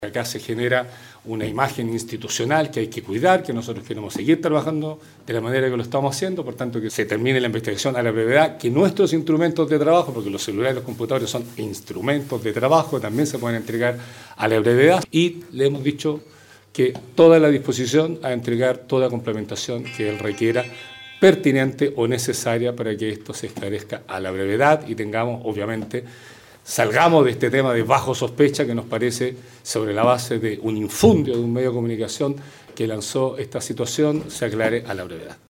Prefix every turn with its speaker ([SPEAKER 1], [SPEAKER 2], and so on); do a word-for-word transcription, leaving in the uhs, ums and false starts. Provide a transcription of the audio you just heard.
[SPEAKER 1] Acá se genera una imagen institucional que hay que cuidar, que nosotros queremos seguir trabajando de la manera que lo estamos haciendo, por tanto que se termine la investigación a la brevedad, que nuestros instrumentos de trabajo, porque los celulares y los computadores son instrumentos de trabajo, también se pueden entregar a la brevedad, y le hemos dicho que toda la disposición a entregar toda complementación que él requiera, pertinente o necesaria para que esto se esclarezca a la brevedad y tengamos, obviamente, salgamos de este tema de bajo sospecha que nos parece sobre la base de un infundio de un medio de comunicación que lanzó esta situación, se aclare a la brevedad.